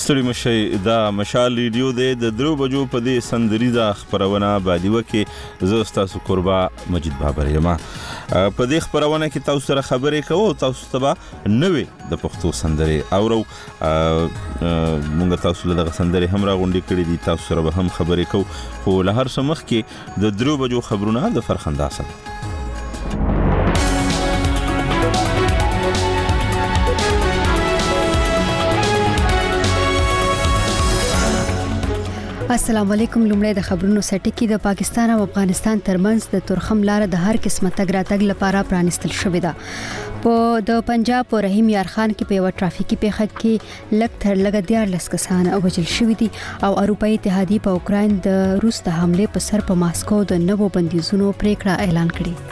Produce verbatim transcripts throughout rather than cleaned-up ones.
ستړي مشي دا مشال ریډیو د درو بجو په دې سندریزه خبرونه باندې وکي زه تاسو قربا مجید بابر یم. په دې خبرونه کې تاسو سره خبرې کوو، تاسو ته نوې د پښتو سندري اورو. مونږ تاسو له دغه سندري هم راغونډې کړې دي، تاسو سره به هم خبرې کوو، خو له هر څه مخکې د درو بجو خبرونه د فرخندا سره. السلام علیکم. لومړی د خبرونو سټکی. د پاکستان او افغانستان ترمنځ د تورخم لار د هر قسمه تګ راتګ لپاره پرانستل شوې ده. په د پنجاب په رحیم یار خان کې په یو ټرافیکي پیښه کې لږ تر لږه دیارلس کسان وژل شوي دي او اروپאי اتحادیه په اوکراین د روس د حمله په سر په ماسکو د نوو بندیزونو پریکړه اعلان کړې.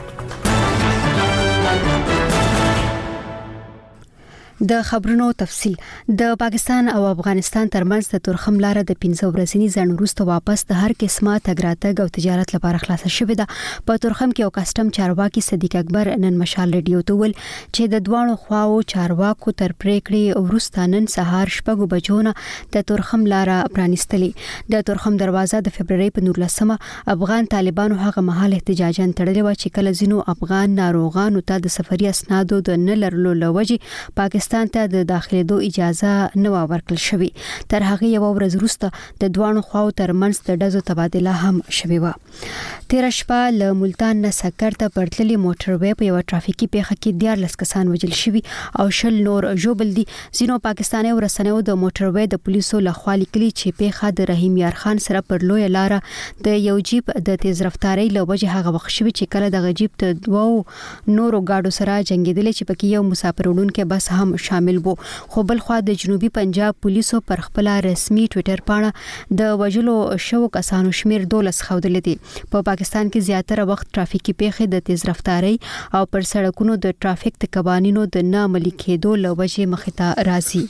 د خبرونو تفصیل. د پاکستان او افغانستان ترمنځ د تورخم لار د پنځه ورځنی ځنډ وروسته واپس د هر قسمه تګ راتګ او تجارت لپاره خلاصه شوې ده. په تورخم کې یو کسٹم چارواکي صدیق اکبر نن مشال ریډیو ته ویل چې د دوانو خواو چارواکو تر پریکړې وروسته نن سهار شپږ بجو نه د تورخم لار پرانستلې. د تورخم دروازه د فبرवरी په نولسمه افغان طالبانو هغه مهال احتجاجاً تړلې و چې کله ځینو افغان ناروغانو ته د سفري اسنادو د نه لرلو لوجې پاکستان ته د داخليدو اجازه نه ورکړل شوې. تر هغه یو ورځ وروسته د دوانو خواو ترمنځ د ډزو تبادله هم شوې و. تیر شپه له ملتان نه سکر ته پرتللي موټر وې په یو ټرافیکي پیښه کې دیارلس کسان وژل شوي او شل نور ژوبل دي. ځینو پاکستاني ورسنیو د موټر وې د پولیسو لخوا لیکلي چې پیښه د رحیم یار خان سره پر لوی لار د یو جیپ د تیز رفتارۍ له وجې هغه وخت شوی چې کله د جیپ ته دوو نورو گاډو سره جنگیدل چې پکې یو مسافر وړونکو بس هم شامل وو. خو بل خو د جنوبي پنجاب پولیسو پر خپل رسمي ټوئیټر باندې د وژلو شو کسانو شمیر دولس خوندل دي. په پاکستان کې زیاتره وخت ټرافیکي پیښې د تیز رفتارۍ او پر سړکونو د ټرافیک د قوانینو د نه عملي کېدو لوجې مخې ته راځي.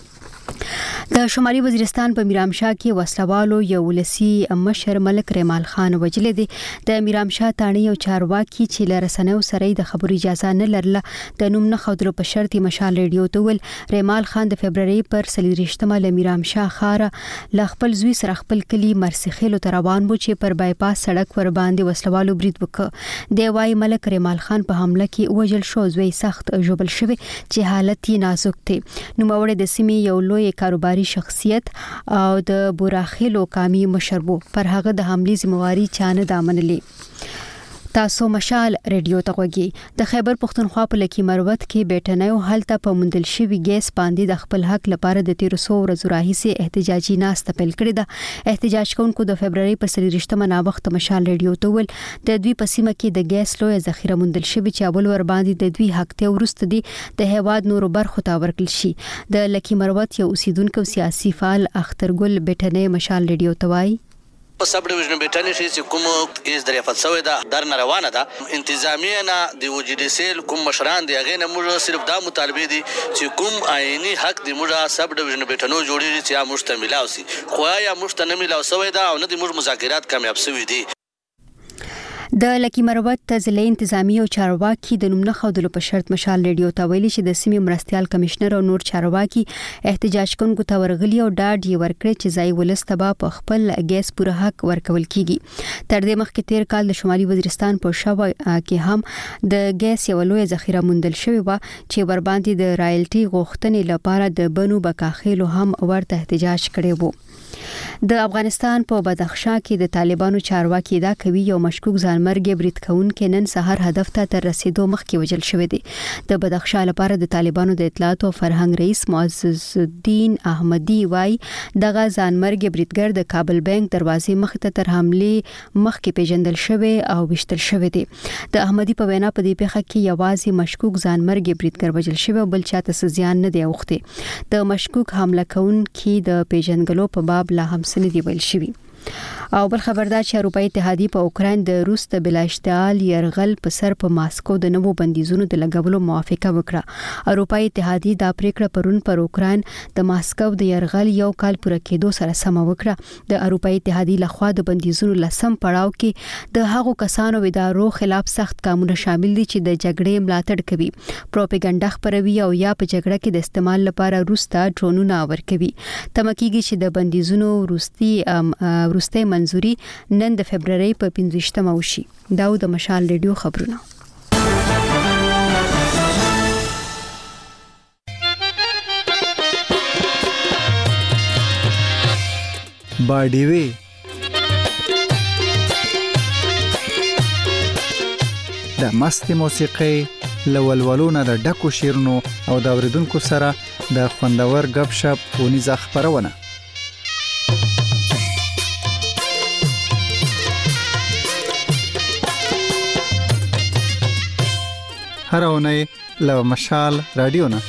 د شمالي وزیرستان په میرامشاه کې وسلوالو یو ولسی مشر ملک ریمال خان وجل دي. د میرامشاه تاڼي یو چارواکي چې لرسنیو سره د خبرو اجازه نه لرله د نوم نه خودلو په شرط مشال ریډیو ته ول ریمال خان د فبرवरी پر سلیریشتمه ل میرامشاه خار ل خپل زوی سره خپل کلی مرسیخیلو ته روان وو چې پر بایپاس سړک ور باندې وسلوالو برید وکړ. د وای ملک ریمال خان په حمله کې وجل شو، زوی سخت ژوبل شوی چې حالت یې نازک دی. نو مورد د سیمې یو لوی کاروباري شخصیت او د بوراخیلو قامي مشربو پر هغه د حملې ذمہواری چانه دامنلې. تاسو مشال ریډیو ته وګورئ. د خیبر پختونخوا په لکی مروت کې بیٹنیو هلته په مندل شوی ګیس باندې د خپل حق لپاره د تیر سو ورځو راهیسي احتجاجي ناسته پیل کړې ده. احتجاج کوونکو د فبرवरी په سلیریشتمه نا وخت مشال ریډیو ته ول د دوی په سیمه کې د ګیس لوی ذخیره مندل شوی چې اول ور باندې د دوی حق ته ورسته دي د هواد نورو برخو ته ورکل شي. د لکی مروت یو اوسیدونکو سیاسي فعال اخترګل بیٹنی مشال ریډیو ته وایي په سب ډیویژن بیٹانی شي چې کوم کیس دریافت شوی دا در نه روانه ده. انتظامیه نه د وجدیسل کوم مشران دی هغه نه موږ صرف دا مطالبه دي چې کوم آئینی حق دی موږ سب ډیویژن بیٹانو جوړیږي چې مشتمل اوسي، خو یا مشتمل او شوی دا او نه د موږ مذاکرات کامیاب شوی دي. د لکی مروت ضلعي انتظامی او چارواکي د نوم نه خودلو په شرط مشال ریډیو ته ویلي چې د سیمې مرستيال کمشنر او نور چارواکي احتجاج کوونکو ته ورغلي او ډاډ یې ورکړي چې ځای ولستبا په خپل ګیس پوره حق ورکول کیږي. تر دې مخکې تیر کال د شمالي وزیرستان په شاو کې هم د ګیس یو لوی ذخیره موندل شوی و چې ور باندې د رایلټي غوښتنې لپاره د بنو بکاخیلو هم ورته احتجاج کړی وو. د افغانستان په بدخشان کې د طالبانو چارواکي دا کوي یو مشکوک ځانمرګي برید کوونکې نن سحر هدف ته تر رسیدو مخکې وژل شوی دی. د بدخشان لپاره د طالبانو د اطلاعات او فرهنګ رئیس معزز الدین احمدی وای دغه ځانمرګي بریدګر د کابل بانک دروازې مخ ته تر حمله مخکې پیژندل شوی او وشتل شوی دی. د احمدی په وینا په دې پیښه کې یوازې مشکوک ځانمرګي بریدګر وژل شوی او بل چاته سزیان نه دی اوخته. د مشکوک حمله کوونکي د پیژنګلو په باب لا هم سندې ویل شوی. او بل خبردار چې اروپאי اتحادیه په اوکرين د روس د بلا اشتعال يرغل په سر په ماسکو د نوو بندیزونو د لګولو موافقه وکړه. اروپאי اتحادیه دا پریکړه پرون پر اوکرين د ماسکو د يرغل یو کال پوره کېدو سره سم وکړه. د اروپאי اتحادیه لخوا د بندیزونو لسم پړاو کې د هغو کسانو و ادارو خلاف سخت قانون شامل دي چې د جګړې ملاتړ کوي، پروپاګاندا خپروي او یا په جګړه کې د استعمال لپاره روس ته ډرونونه ورکوي. تمکیږي چې د بندیزونو روسي روسي منځوري نن د فبرवरी په پنځه وشي. دا د مشال ریډیو خبرونه. باډیوي د مست موسیقي لولولونه د ډکو شیرونو او د اوریدونکو سره د خوندور غب شپ ونیزه خبرونه. هر اونۍ له مشال رادیو نه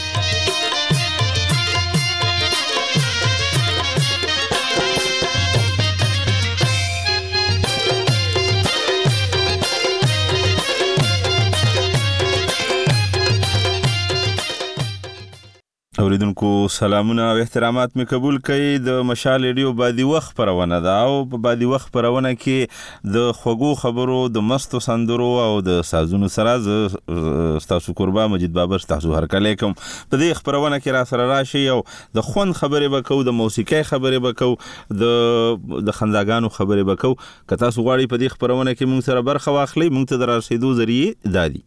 اوریدونکو سلامونه او احترامات می قبول کړئ. د مشال ریډیو بادي وخت پرونه ده او په بادي وخت پرونه کې د خوږو خبرو د مستو سندرو او د سازونو سره ز تاسو قربا مجید بابر تاسو هر کله کوم په دې خبرونه کې را سره راشي او د خوند خبرې وکاو، د موسیقي خبرې وکاو، د د خنداګانو خبرې وکاو. که تاسو غواړئ په دې خبرونه کې مونږ سره برخه واخلئ، مونږ ته د رسیدو ذریعہ دادي.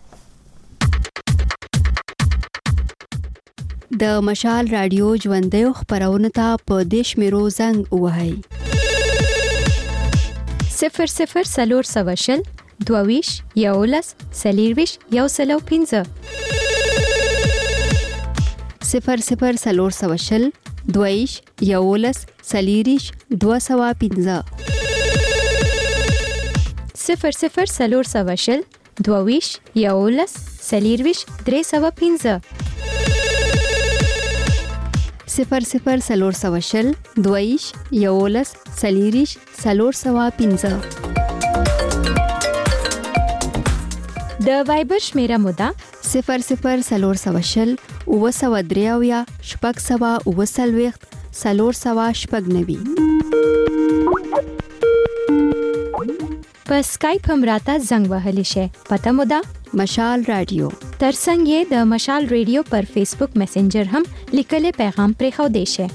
د مشال رادیو ژوندۍ خبرونه ته په دیش میرو زنګ وهاي صفر صفر سلور سواشل دوویش یولس سلیرویش یو سلو پینزه صفر صفر سلور سواشل دوویش یولس سلیریش دو سوا پینزه صفر صفر سلور سواشل دوویش یولس سلیرویش درې سوا پینزه صفر صفر سلور سواشل دویش یولس سلیریش سلور سوا پینزه. د وایبر شمیره مودا صفر صفر سلور سواشل او سوا دریاویا شپږ سوا او سلويخت سلور سوا شپږ نوي. په سکایپ هم راته زنګ وهلی شي. پته مودا مشال رادیو. ترڅنګ یې د مشال ریډیو پر فیسبوک میسنجر هم لیکل پیغام پرې خو دی شي.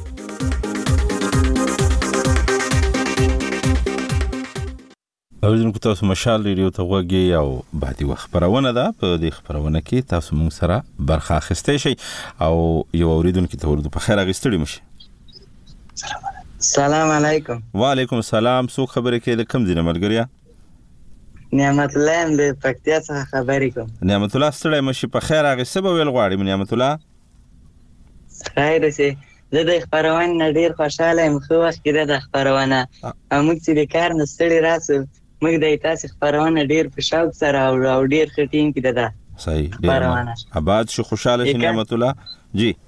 اوریدونکو تاسو مشال ریډیو ته وګورئ او بعدي وخت خبرونه ده. په دې خبرونه کې تاسو موږ سره برخه اخیستئ شئ او یو اوریدونکو ته ورته په خیر اغستړي مشي. سلام علیکم. وعلیکم السلام. څو خبرې کې د کم دینه ملګریا؟ نعمت الله هم د پکتیا څخه خبرې کوم. نعمت الله ستړی مشي په خیر اغسته به ویل غواړم. نعمت الله خیر سي. زه د خبرونه ډیر خوشاله یم. خو وخت کې د خبرونه موږ چې د کار نه ستړي راسو موږ د تاسو خبرونه ډیر په شوق سره او ډیر خټین کې ده. صحیح. ډیر آباد شو خوشاله شي نعمت الله جی.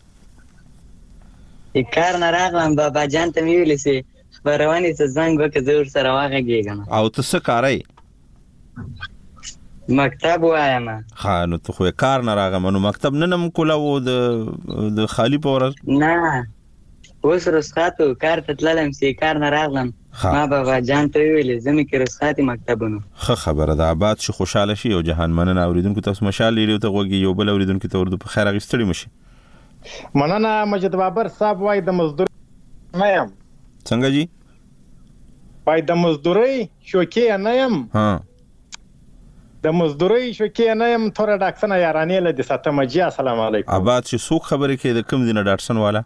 کار نه راغلم بابا جان ته ویل سي خبرونه څه زنګ وکړه زور سره واغږیږم. او ته څه کارای؟ مکتب وایم. ها نو ته خو کار نه راغم نو مکتب نه نم کوله و د د خالی پورز نه اوس رسخاتو کار ته تللم سي کار نه راغلم. ما بابا جان ته ویل زمي کې رسخاتي مکتبونو. خه خبره ده. آباد شي خوشاله شي او جهان مننه. اوریدونکو تاسو مشال لري ته وګي یو بل اوریدونکو ته ورته په خیر اغستړي مشي. مننه مجید بابر صاحب وای د مزدور نه يم. څنګه جی؟ وای د مزدوري شوکې نه يم. ها د مزدوري شوکې نه يم. تور ډاکسن یارانې له د ساتم جی. السلام علیکم. آباد شي څوک خبرې کې د کم دینه ډاکسن والا؟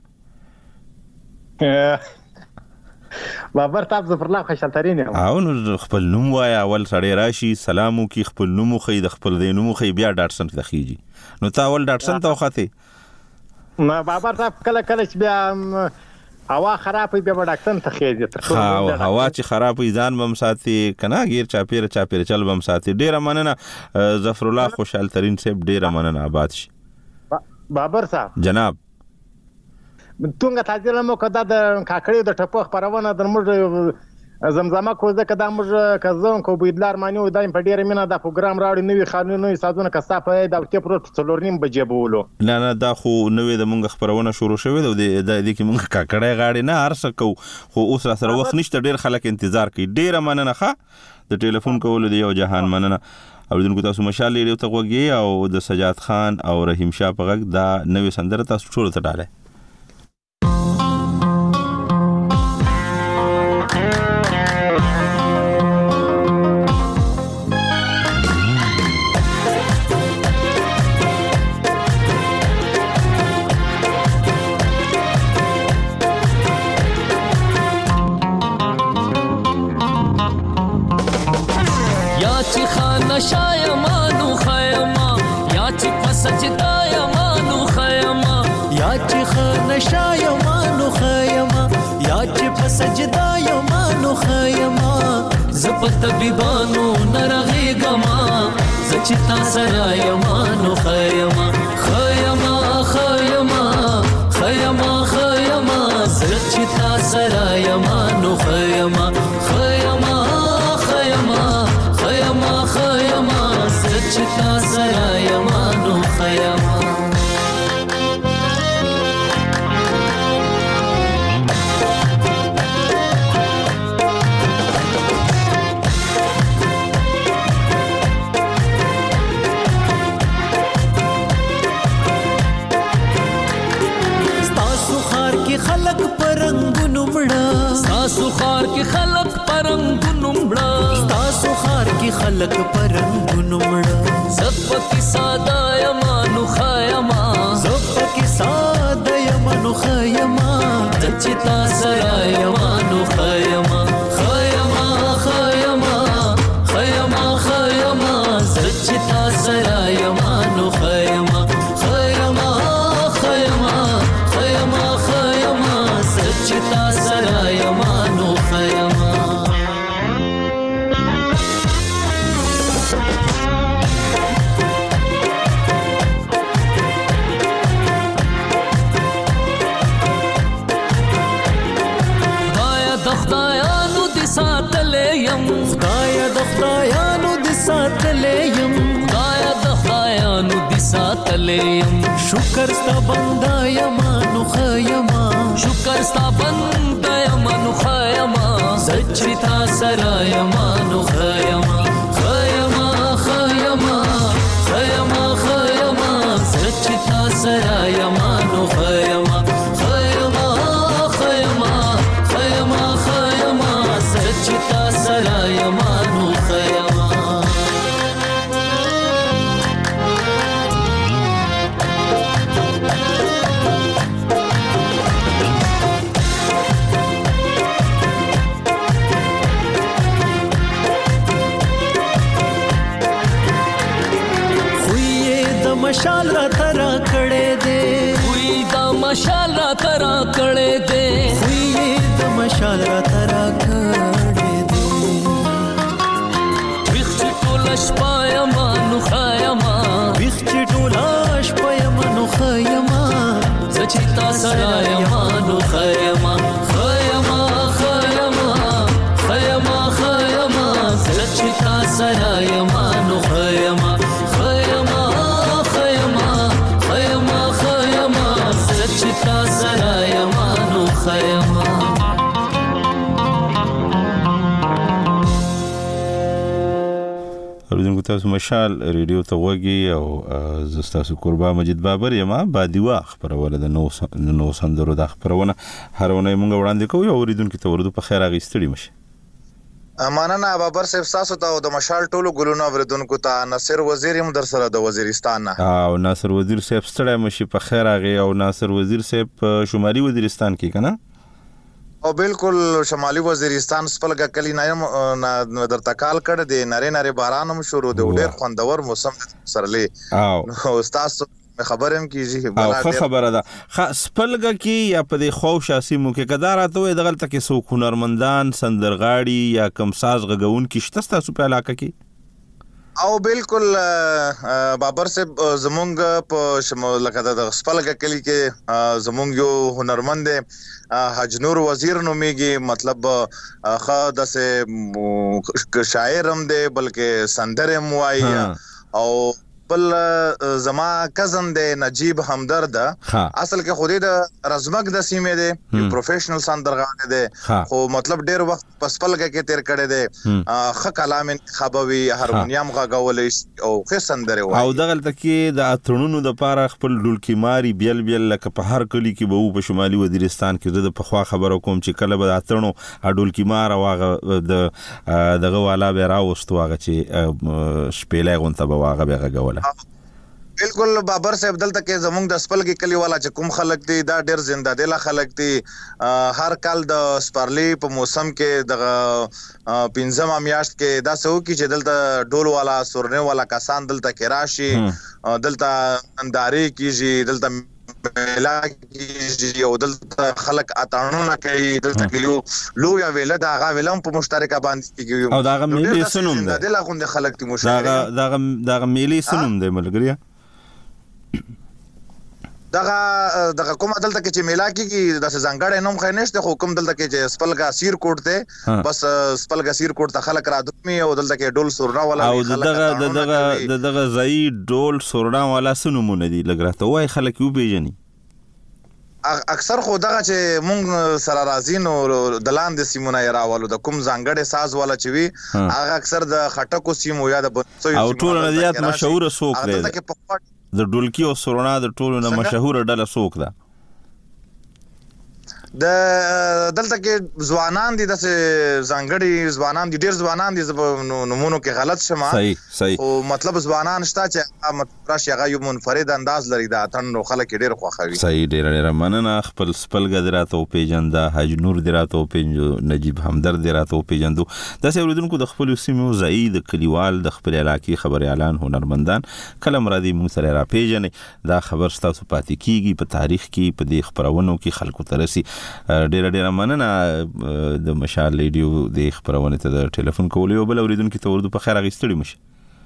بابر صاحب ظفر الله خوشالترین یم. او نو خپل نوم وای اول سړی راشي سلام وکي خپل نوم خو د خپل د نوم خو بیا ډاکسن ته خيږي. نو تا اول ډاکسن ته وخته؟ ما بابر صاحب کله کله چې بیا هوا خراب وي بیا ډاکټر ته خېږي. تر څو هوا چې خراب وي ځان بم ساتي کنه غیر چاپیر چاپیر چل بم ساتي. ډیر مننه ظفر الله خوشحال ترين صاحب. ډیر مننه. آباد شي بابر صاحب. جناب تونګه تعدیل مو کدا د کاکړې د ټپو خبرونه د موږ زمزمه کوزه کدا موږ کزون کو بيدلار مانیو دایم په ډیره مینا د پروګرام راوړي نوې قانون نوې سازونه کستا په د ټیپرو څلورنیم بجې بولو نه نه دا خو نوې د مونږ خبرونه شروع شوه د دې کې مونږ کاکړې غاړي نه هر څه کو خو اوس را سره وخت نشته ډیر خلک انتظار کوي ډیره مننه ښه د ټلیفون کولو دی یو جهان مننه او دغه تاسو مشال لري ته وګي او د سجاد خان او رحیم شاه په غږ دا نوې سندره تاسو ټول ته ډاله شایمانو خیما یا چې پسجدا یمانو خیما یا چې خان شایمانو خیما یا چې پسجدا یمانو خیما زپت بیبانو نرغه گما زچتا سرا یمانو خیما خیما خیما خیما خیما زچتا سرا یمانو خیما خیما خیما خیما خیما سچتا سرا یمانو خیما ستاسو خار کې خلق پرنګونو مړه ستاسو خار کې خلق پرنګونو مړه ستاسو خار کې خلق پرنګونو مړه زپکی ساده یمانو خیما زپکی ساده یمانو خیما چچتا سرا یمانو خیما خیما خیما خیما خیما چچتا سرا یمانو خیما خیما خیما خیما خیما چچتا سرا یمانو خیما خدایا د خدایانو د ساتلې يم خدایا د خدایانو د ساتلې يم شکر ستا بندا یمانو خیما شکر ستا بندا یمانو خیما سچتا سرا یمانو خیما خیما خیما خیما خیما سچتا سرا یمانو خیما خیما خیما خیما خیما سچتا سرا یمانو خیما مشال را ترا کړه دے وی دا مشال را ترا کړه دے وی دا مشال را ترا کړه دے ویخ ټول شپه مانو خیما ویخ ټول شپه مانو خیما زچتا سرا یمانو خیما خیما خیما خیما خیما زچتا سرا یمانو خیما چتا سرا یمانو خیما اوریدونکو تاسو مشال ریډیو ته وګي او زستاسو قربا مجید بابر یما بادیوا خبرونه د نو نو سندرو د خبرونه هرونه مونږ وړاندې کوو اوریدونکو ته ورته په خیر اغستړي مشه امانه بابر صاحب تاسو ته د مشال ټولو ګلونو اوریدونکو ته ناصر وزیر هم در سره د وزیرستان نه او ناصر وزیر صاحب ستړی مشي په خیر اغه او ناصر وزیر صاحب شمالي وزیرستان کې کنه او بالکل شمالي وزیرستان سپلګه کلی نه در تکال کړه د نری نری باران هم شروع دی ډېر خوندور موسم سرلې او تاسو خبرم کیږي بلا خبره ده خاص پلګه کې یا په د خو شاسي مو کې قدارته وي دغه تل کې سو هنرمندان سندرغاړي یا کم ساز غږون کې شته تاسو په علاقه کې او بالکل بابر صاحب زمونږ په شمول لکه د خپلګه کلی کې زمونږ یو هنرمند حج نور وزیر نوميږي مطلب خا د شاعر هم دی بلکې سندره هم وایي او بل زما کزن دی نجیب همدرد اصل کې خودی د رزمک د سیمې دی یو پروفیشنل سندرغاړی دی خو مطلب ډیر وخت پسپلګه کې تیر کړی دی خ کلام انتخابوي هارمونیم غاغولې او خ سندره وایي او دغه تکي د اترونو د پاره خپل ډولکی ماری بیل بیل لکه په هر کلی کې به په شمالي وزیرستان کې د پخوا خبرو کوم چې کله به اترونو ډولکی مار واغه د دغه والا به راوستو واغه چې شپېلې غونته به واغه به غول بالکل بابر صاحب دلته کې زمونږ د سپل کې کلی والا چې کوم خلک دي دا ډیر زنده دل خلک دي هر کال د سپارلی په موسم کې د پنځم میاشت کې دا سو کې چې دلته ډول والا سورنه والا کسان دلته کې راشي دلته انداري کیږي دلته ملا کیږي او دلته خلک اتانونه کوي دلته کلیو لو یا ویله دا غا ویلم په مشترکه باندې کیږي او دا غا ملي سنوم ده دلته غونډه خلک تی مشترکه دا دا دا ملي سنوم ده ملګریا دغه دغه کوم دلته کې چې میلا کېږي د ځانګړې نوم خې نشته خو کوم دلته کې چې سپلګا سیر کوټ ته بس سپلګا سیر کوټ ته خلک را دومي او دلته کې ډول سورنا والا او دغه دغه دغه ځای ډول سورنا والا سنومونه دي لګراته وای خلک یو پیژني اکثر خو دغه چې مونږ سره راځي نو د لاندې سیمونه راوالو د کوم ځانګړې ساز والا چې وي هغه اکثر د خټکو سیمو یا د بنسوي او ټول نظریات مشهور سوق دی د ډولکی او سورنا د ټولو نه مشهور ډله سوق ده د دلته کې ځوانان دي د ځانګړي ځوانان دي ډیر ځوانان دي نمونو کې غلط شمه صحیح صحیح او مطلب ځوانان شته چې مطلب راشي هغه یو منفرد انداز لري دا تن خلک ډیر خوښوي صحیح ډیر ډیر مننه خپل سپلګ دراته او پیجنده حج نور دراته او پیجو نجیب همدرد دراته او پیجندو د سیوریدونکو د خپل سیمو زید کلیوال د خپل علاقې خبر اعلان هنرمندان کله مرادي موږ سره را پیجنې دا خبر تاسو پاتې کیږي په تاریخ کې په دې خبرونو کې خلکو ترسي ډیر ډیر مننه د مشال ریډیو د خبرونه ته د ټلیفون کولو بل اوریدونکو ته ورته په خیر غیستړي مشه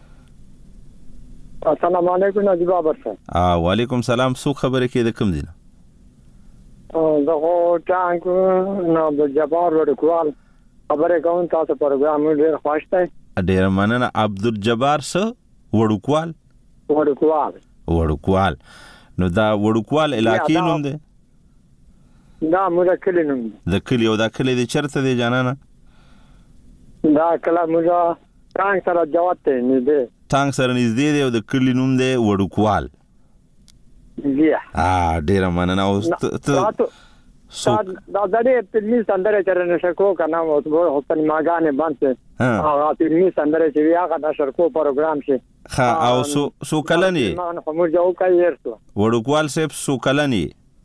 السلام علیکم نجیب بابر صاحب اه وعلیکم سلام سو خبره کې د کوم دینه زه هو ټانک نو د جبار ورکوال خبره کوم تاسو پروګرام ډیر خوښ دی ډیر مننه عبدالجبار سره وړوکوال وړوکوال وړوکوال نو دا وړوکوال علاقې نوم دی دا موږ کلی نوم د کلی او دا کلی د چرته دی جانانه دا کله موږ ټانک سره جوات ته نږدې ټانک سره نږدې دی او د کلی نوم دی وړوکوال بیا اه ډیر مننه او ته سو دا د دې فلمي سندره چرنه شکو کنه او په خپل ماګانې باندې هغه فلمي سندره چې هغه د شرکو پروګرام شي ها او سو سو کلنی نو موږ جو کوي ورته وړوکوال صاحب سو کلنی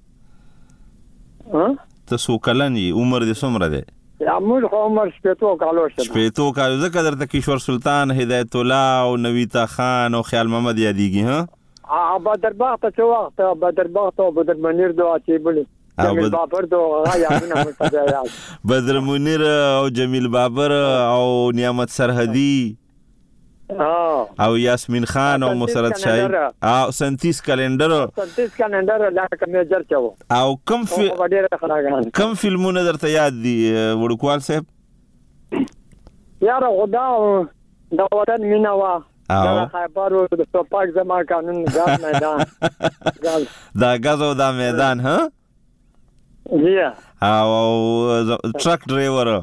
ها ته سو کلنی عمر دې څومره دی یا موږ عمر شپېتو کالو شته شپېتو کالو زکه درته کشور سلطان هدایت الله او نویتا خان او خیال محمد یادېږي ها ا بدرباغ ته څو وخت بدرباغ ته بدر منیر دوه چې بلی جمیل بابر دوه یا نه متځه بدر منیر او جمیل بابر او نعمت سرحدی او یاسمین خان او مسرت شاهی او سنتیس کلندر سنتیس کلندر لکه میجر چاو او کم فی کم فلمونه درته یاد دي وړوکوال صاحب یاره خدا د وطن مینا وا دا خبرو د توپاک زما قانون غاز میدان دا غاز او دا میدان ها یا او ټرک ډرایور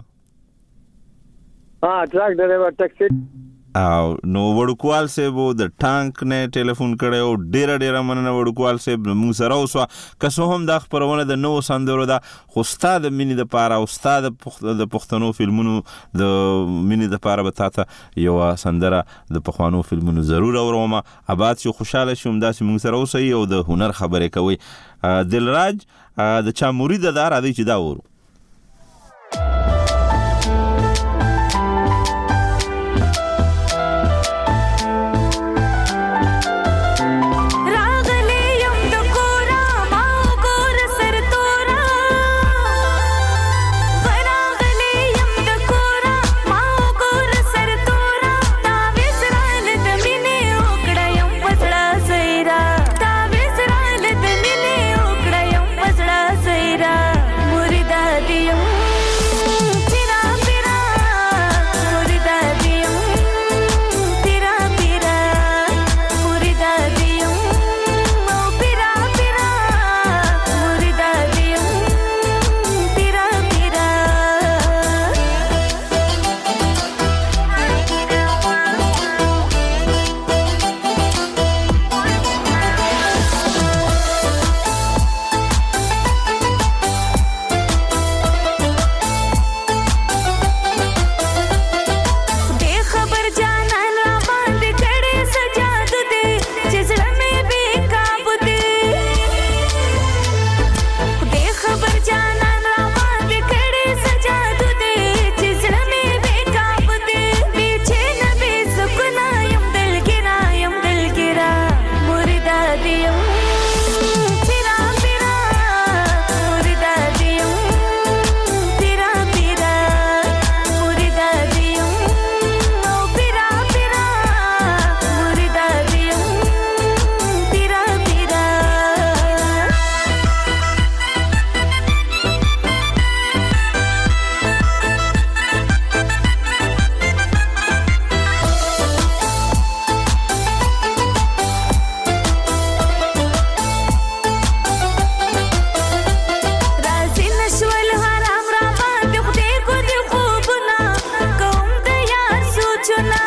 ها ټرک ډرایور ټیکسی او نو وړوکوال صاحب د ټانک نه ټلیفون کړو ډیر ډیر مننه وړوکوال صاحب موږ سره اوسه که هم د خبرونه د نو سندرو دا خو استاد مینې د پاره استاد د پښتنو فلمونو د مینې د پاره به تاسو یو سندره د پښتنو فلمونو ضرور اورم آباد شو خوشاله شوم داسې موږ سره اوسه او د هنر خبرې کوي دلراج د چا مرید دار ادي چې دا ورو سوچونه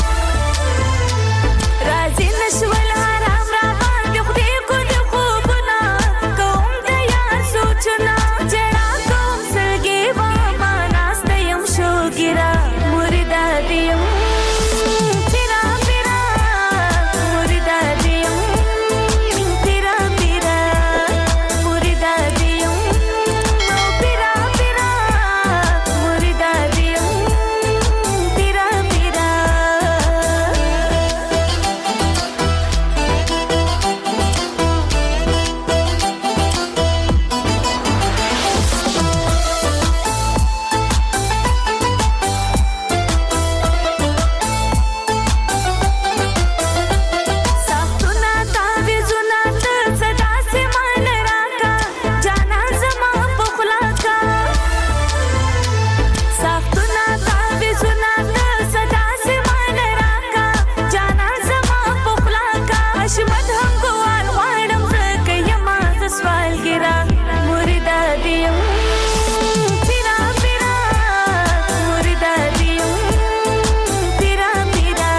راځي نشول حرام را باندې خدای کو د خوبونه کوم د یار سوچونه جړا کوم سلګي و ما ناسته يم شوګرا مردا دیم تیرا تیرا مردا دیم تیرا تیرا مردا دیم تیرا تیرا مردا دیم تیرا تیرا سختونه تعویذونه ته صدا سي مان راکا جانا زما په خلا کا سختونه تعویذونه ته صدا سي مان راکا جانا زما په خلا کا حشمت هم ګوان غواړم زکه یما ز سوال ګرا مردا دیم تیرا تیرا مردا دیم تیرا تیرا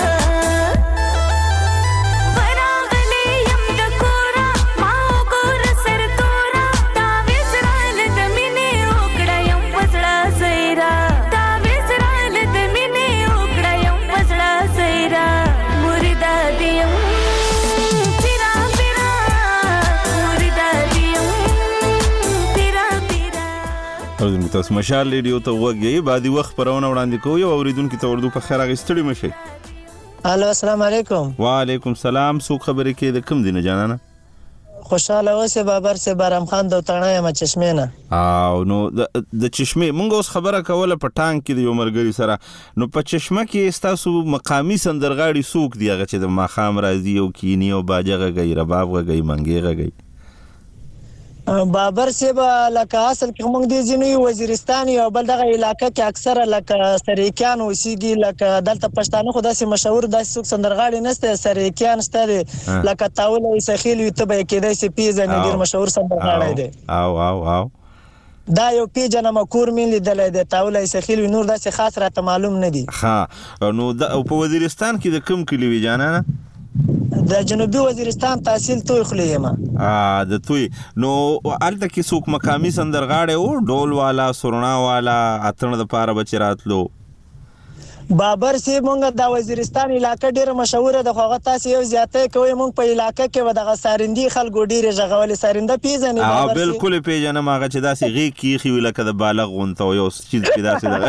فراغلی یم د کورا ما وګور سر تورا تعویذ رال د مینې وکړه یم پزړه زیرا تعویذ رال د مینې وکړه یم پزړه زیرا مردا دیم تیرا تیرا مردا دیم تیرا تیرا اوریدونکو تاسو مشال ریډیو ته وګورئ بعدي وخت پرونه وړاندې کوو یو اوریدونکو ته اردو په خیر اغستړي مشي. الو السلام علیکم. وعلیکم السلام. څوک خبرې کې د کوم دینه جانانه؟ خوشاله اوسه بابر سے بارم خان دوتانه یم چشمه نه. او نو د د چشمه مونږ اوس خبره کوله په ټانک کې د یو مرګري سره نو په چشمه کې تاسو مقامی سندرغاړي څوک دی هغه چې د ماخام راځي او کینی او باجغه غي رباب غي منګي غي بابر سے با لکه اصل کې موږ دي ځینې وزیرستان او بل دغه علاقې کې اکثره لکه سریکان اوسېږي لکه دلته پښتانه خو داسې مشهور داسې څوک سندرغاړي نشته سریکان شته لکه تاول سخیل وي ته به کېدای سي پیژنې ډیر مشهور سندرغاړی دی او او او دا یو پیژنه مکور مين لیدلې دی تاول سخیل وي نور داسې خاص راته معلوم نه دي. ها نو د په وزیرستان کې د کوم کلی وی جانانه؟ د جنوبي وزیرستان تحصیل توي خلیما ا د توي نو الته کې څوک مقامی سندرغاړي او ډول والا سرنا والا اتن د پاره بچراتلو بابر سی مونږ د وزیرستان علاقې ډیره مشهور ده خو هغه تاسو یو زیاته کوي مونږ په علاقې کې ودغه سارندي خلکو ډیره ژغولې سارنده پیژنې اه بالکل پیژنم هغه چې داسې غي کیخي لکه د بالغ غونته یو چیز کې داسې ده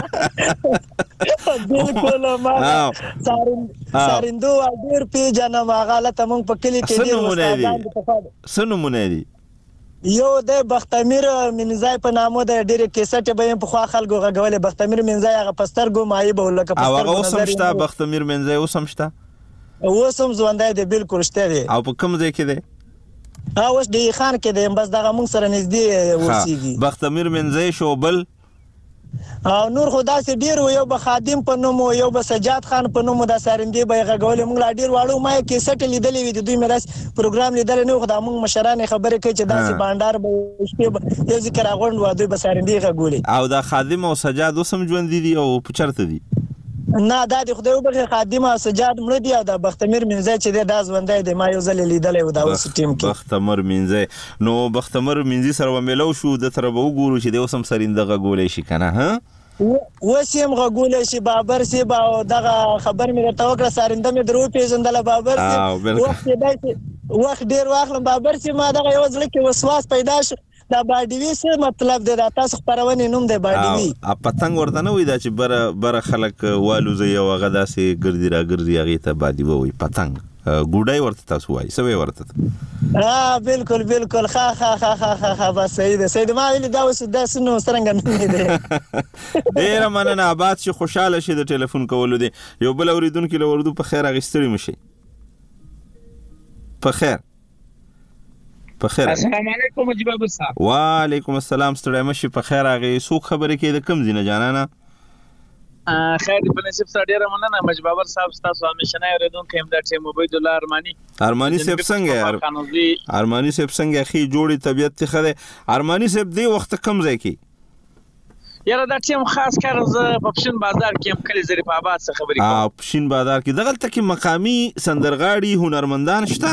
بالکل ما سارندو ډیر پیژنم هغه لته مونږ په کلی کې ډیر استادان سنو مونږ یو د بختامیر منځای په نامو د ډېر کیسټ به په خوا خلکو غوړې بختامیر منځای هغه پستر ګو مای به لکه پستر هغه وسمشته بختامیر منځای وسمشته وسم ځوندای دی بالکل شته دی او په کوم ځای کې دی ها اوس دی خان کې دی بس دغه مونږ سره نږدې ورسیږي بختامیر منځای شوبل او نور خدا سي ډیر یو به خادم په نوم یو به سجاد خان په نوم د سارندې به غوړې مونږ لا ډیر واړو ما کې سټ لیدلې وي د دوی مراس پروګرام لیدل نه خدا مونږ مشرانه خبرې کوي چې داسې بانډار به شپې یو ذکر غوند و دوی به سارندې غوړې او د خادم او سجاد وسم ژوند دي او پچرته دي نه دا د خدای وبخښه خادم او سجاد مړ دي او د بختامیر منځای چې د داس وندای د ما یو ځل لیدلې و دا اوس ټیم کې بختامیر منځای نو بختامیر منځي سره وملو شو د تر به وګورو چې د وسم سرینده غوړې شي کنه ها وسیم غوګول شي بابر سی با دغه خبر مې درته وکړه سارنده مې درو پیژندل بابر سی وخت دې وخت ډیر واخلم بابر سی ما دغه یو ځل کې وسواس پیدا شو دا باډیوي څه مطلب دی دا تاسو خبرونه نوم دی باډیوي ا پتنګ ورته نه وای دا چې بر بر خلک والو زې یو غدا سي ګرځي را ګرځي هغه ته باډیوي وای پتنګ ګوډای ورته تاسو وای سوي ورته ها بالکل بالکل خا خا خا خا خا بس سید سید ما ویل دا وس د سنو سترنګ نه دی ډیر مننه آباد شي خوشاله شي د ټلیفون کولو دی یو بل اوریدونکو له وردو په خیر اغستړي مشي په خیر په خیر السلام علیکم مجيب صاحب وعلیکم السلام ستړی مشي په خیر اغه سو خبرې کې د کم زینه جانانا خیر په نسب سره ډیر مننه مجيب صاحب تاسو همیشه نه اوریدونکو هم د ټیم عبید الله ارمانی ارمانی صاحب څنګه ارمانی صاحب څنګه اخی جوړی طبيعت ته خره ارمانی صاحب دی وخت کم ځای کې یاره دا ټیم خاص کار زه په پښین بازار کې هم کلی ظریف آباد څخه خبرې کوم. ا پښین بازار کې دغلته کې مقامی سندرغاړي هنرمندان شته؟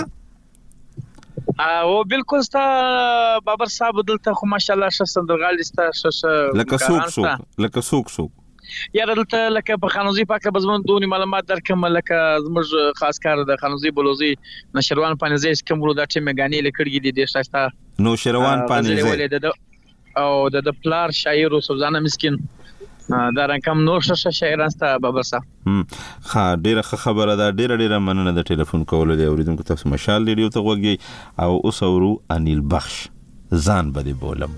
او بالکل ستا بابر صاحب دلته خو ماشاءالله ش سندرغاړي ستا ش لکه څوک څوک لکه څوک څوک یاره دلته لکه په خانوزي پاکه بزمن دونی معلومات درکم لکه زموږ خاص کار د خانوزي بلوزي نشروان پانیزي کومرو د ټیم غاني لکړګي دي د شاستا نو شروان پانیزي او د د پلار شاعر او سوزانه مسكين دا رقم نور ش شاعران ستا بابر صاحب. ها ډیره خبره ده ډیره ډیره مننه د ټلیفون کولو دی اوریدونکو تاسو مشال ریډیو ته وګورئ او اوس اورو انیل بخش ځان بده بولم.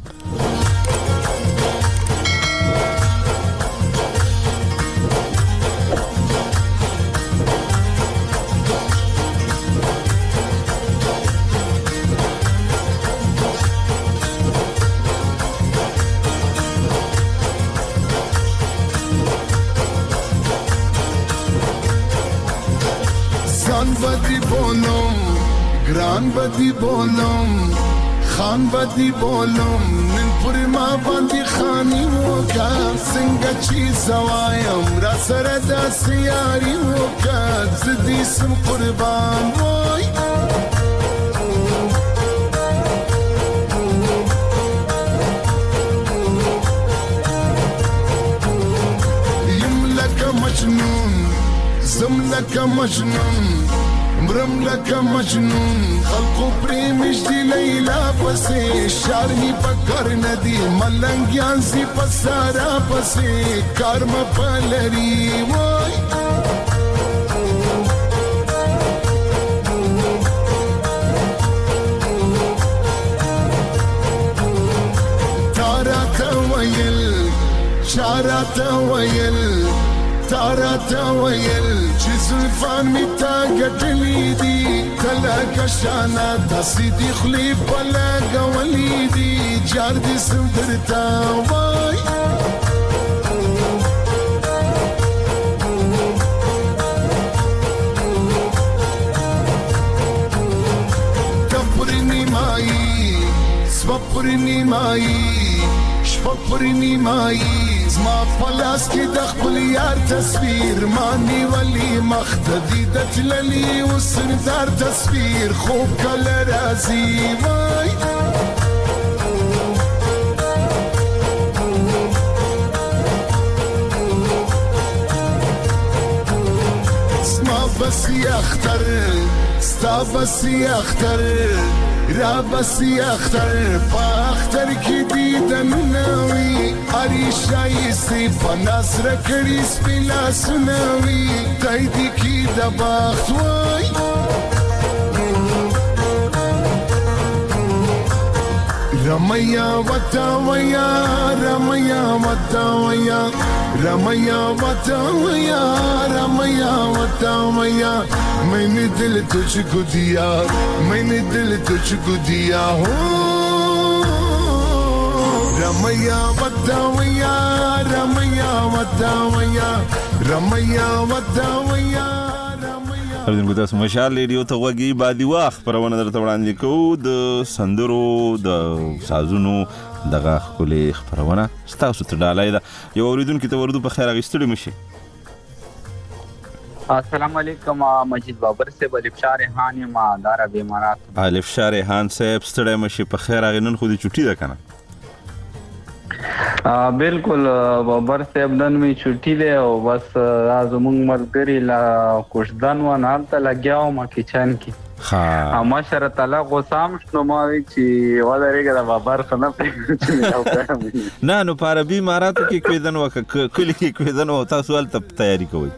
بدی بولم گران بدی بولم خان بدی بولم نن پوری ما باندې خانی وکا څنګه چې زوایم را سره د سیاري وکا زدي سم قربان وای یم لکه مجنون زم لکه مجنون مرم لکه مجنون خلقو پریمش دی لیلا پسې شارمی پکر ندی ملنګیان سی پسارا پسې کارم پلری وای تارا تویل چارا تویل تارا تویل چې زلفان می تا ګټلې دي کله کشانا داسې دی خلی په لګولې دي جار دې سم درتا وای کپری نیمایی سپپری نیمایی شپپری نیمایی زما پلاس کې د خپل یار تصویر مانی ولی مختدی د تللی او سردار تصویر خوب کله راځي وای زما بسی اختر ستا بسی اختر را بسی اختر پا اختر کی دیدن نوی اری شایستی پا نصر کری سپیلا سنوی تایدی کی دباخت وای رمیا وطاویا رمیا وطاویا رمیا وطاویا رمیا وطاویا میں نے دل تجھ کو دیا میں نے دل تجھ کو دیا ہوں رمیا وطاویا رمیا وطاویا رمیا وطاویا اردن تاسو مشال ریډیو ته وګي بادي واخ پرونه درته وړاندې کوو د سندرو د سازونو دغه خولي خبرونه ستاسو ته ډالای دا یو اوریدونکو ته ورودو په خیر غستړي مشي. السلام علیکم مجید بابر سے الفشار ریحان ما دارا بیمارات الفشار ریحان صاحب ستړي مشي په خیر غنن خو دې چټي ده کنه بالکل بابر صاحب نن می چھٹی ده او بس زمونږ مرګري لا کوشدان و نه ته لګیاو ما کچن کی ها ما شر تعالی غسام شنو ما چې ولرګه د بابر خنه نه نو پاره بیماراتو کې کویدن وک کلی کې کویدن او تاسو ول ته تیاری کوئ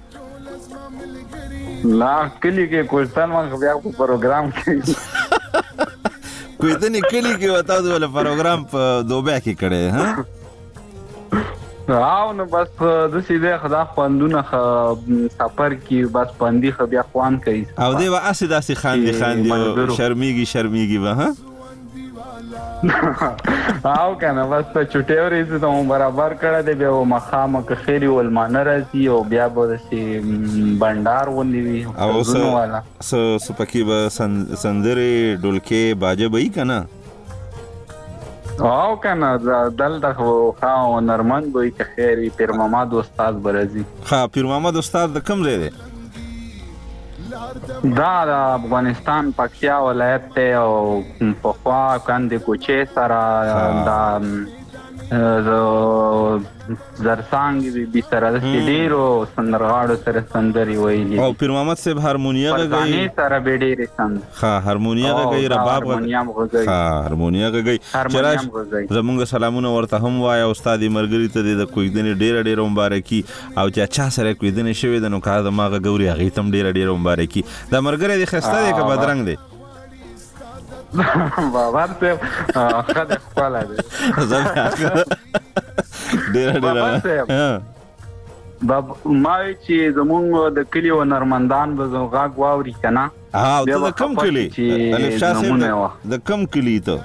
لا کلی کې کوشدان ما بیا په پروګرام کې کویدن کلی کې وتا د پروګرام په دوبه کې کړي ها راو نو بس د سیده خدا خوندونه سفر کی بس پندی خو بیا خوان کوي او دی وا اسی داسي خاندي خاندي شرمېږي شرمېږي به ها او کنه بس ته چټه ورې ته برابر کړه دی به مخامه که خيري ول مان راځي او بیا به سي بندر ونی وي او سو سو پکې به سندري ډولکې باجه به کنه او کنه دلته خو خو نرمن وي که خیر پیر محمد استاد برزي. ها پیر محمد استاد د کوم ځای دی؟ دا د افغانستان پکتیا ولایت ته او په خوا کاندې کوچې سره دا زرسانګ بي سره د ډیرو سندرغاړو سره سندري ویلي او پیر محمد صاحب هارمونیا غږی سره به ډیرې سند ها هارمونیا غږی رباب غږی ها هارمونیا غږی چرای زمونږ سلامونه ورته هم وای او استاد مرګری ته د کوی دنه ډیر ډیر مبارکي او چې چا سره کوی دنه شوی د نو کا د ماغه ګوري هغه تم ډیر ډیر مبارکي د مرګری د خسته دی که بدرنګ دی؟ بابا ته خدای خپل دی زما ډیر ډیر بابا ما چې زمونږ د کلی و نرمندان به غاګ واوري کنه ها ته د کم کلی الف شاه د کم کلی ته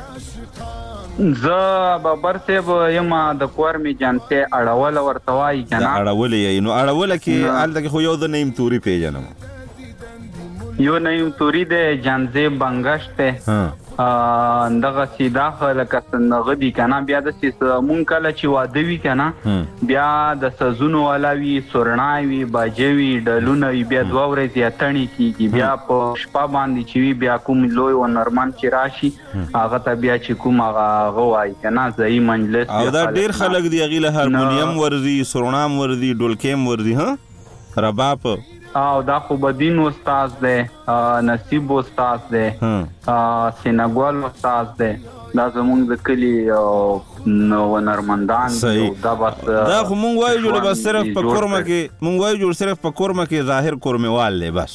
ز بابر صاحب یم د کور می جانته اړول ورته وای کنه اړول یې نو اړول کې ال دغه خو یو د نیم توري پیژنم یو نیم توري د جانځه بنگشته ها دغه سیدا خلک څنګه دي کنه بیا د سیس مونږ کله چې واده وی کنه بیا د سزونو علاوه سورناوي باجوي ډلونه بیا دوه ورځې اتنی کیږي بیا په شپه باندې چې بیا کوم لوی و نرمن چې راشي هغه ته بیا چې کوم هغه غوای کنه ځای مجلس او دا ډیر خلک دی غیله هارمونیم ورزي سورنام ورزي ډولکیم ورزي ها رباب او دا خو بدین استاد دی نصیب استاد دی سینګوال استاد دی دا زمونږ د کلی نو نرمندان دا بس دا خو مونږ وایو جوړ بس صرف په کورمه کې مونږ وایو جوړ صرف په کورمه کې ظاهر کورموال دی بس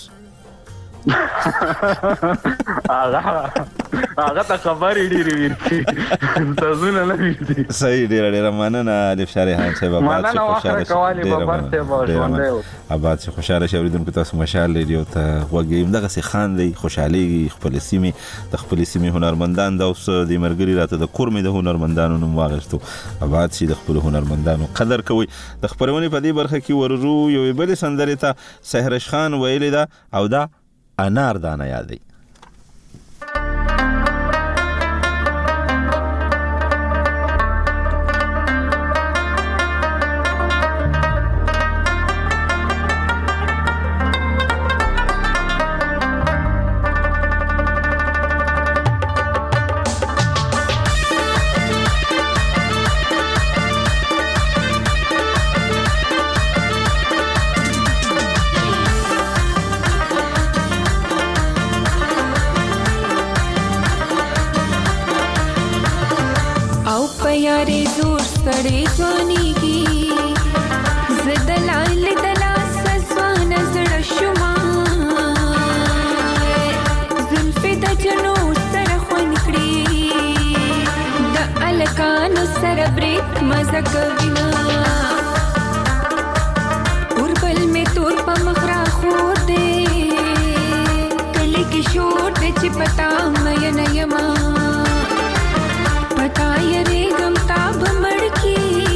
هغه هغه ته خبرې ډېرې ورتي تاسونه نه ورتي صحیح ډېره ډېره مننه الف شارحان صاحب آباد چې خوشحاله آباد چې خوشحاله شي اوریدونکو تاسو مشال ریډیو ته غوږ دغسې خاندئ خوشحالېږي خپلې سیمې د خپلې سیمې هنرمندان دا اوس د مرګري راته د کور مې د هنرمندانو نوم واخیستو آباد شي د خپلو هنرمندانو قدر کوئ د خپرونې په دې برخه کې ورځو یوې بلې سندرې ته سحرش خان ویلې ده او دا انار دانه یادی यारे जोर सड़े जवानी की ज़दलाल दला सज़वान ज़ड़ शुमा ज़ुल्फ़े द जनो सर ख़ुनकड़ी द अलकान सर ब्रेक मज़क विना उर्बल में तोर पा मखरा खोर दे कले की शोर दे चिपटा मयन यमा पताय रे गमता बमड़की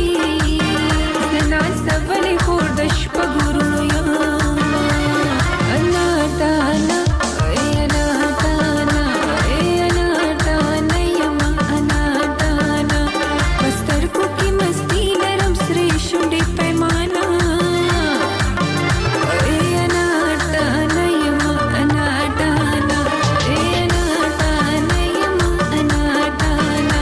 जना सवले खोरदश पगुरुया अनादाना ए अनादाना ए अनादाना यमा अनादाना बस्तर को की मस्ती नरम श्री शुंडे पैमाना ए अनादाना यमा अनादाना ए अनादाना यमा अनादाना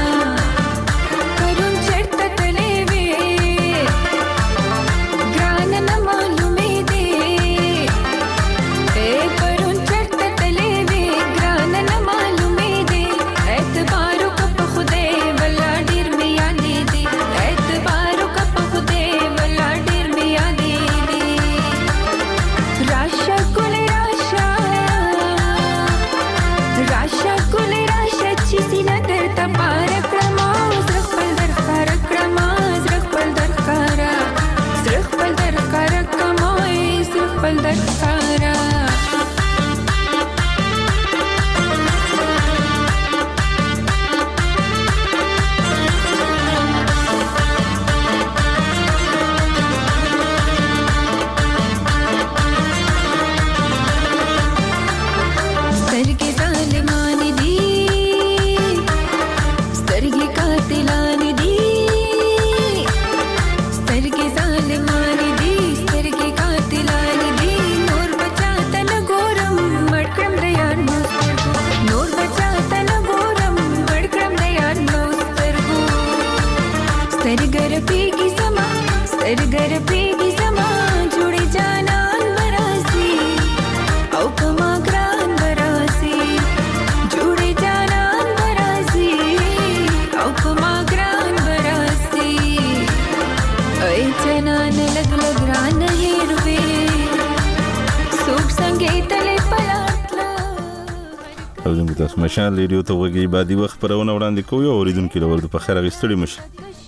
تاسو مشال ریډیو ته وګورئ بعدي وخت پرونه وړاندې کوو او اوریدونکو له ورته په خیر غستړي مشه